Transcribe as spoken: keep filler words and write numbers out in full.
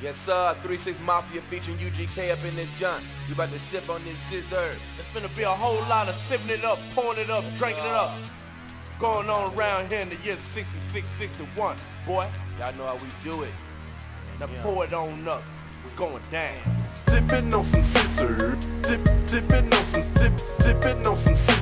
Yes, sir. three six Mafia featuring U G K up in this junk. We about to sip on this scissor. It's finna be a whole lot of sipping it up, pouring it up, Yes, drinking sir. it up. Going on around here in the year sixty-six, sixty-one, boy. Y'all know how we do it. Now Yeah. pour it on up. It's going down. Sippin' on some scissor. Sip, sippin' on some sip, sippin' on some scissor.